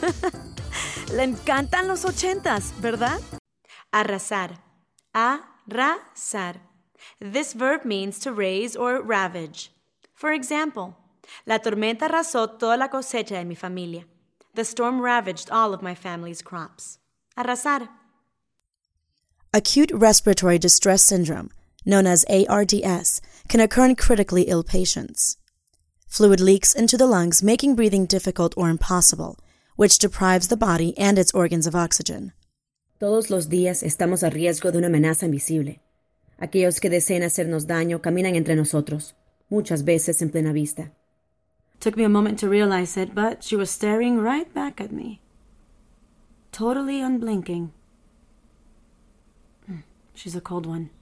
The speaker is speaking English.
Le encantan los 80s, ¿verdad? Arrasar. Arrasar. This verb means to raise or ravage. For example, la tormenta arrasó toda la cosecha de mi familia. The storm ravaged all of my family's crops. Arrasar. Acute respiratory distress syndrome, known as ARDS, can occur in critically ill patients. Fluid leaks into the lungs, making breathing difficult or impossible, which deprives the body and its organs of oxygen. Todos los días estamos a riesgo de una amenaza invisible. Aquellos que desean hacernos daño caminan entre nosotros, muchas veces en plena vista. Took me a moment to realize it, but she was staring right back at me. Totally unblinking. She's a cold one.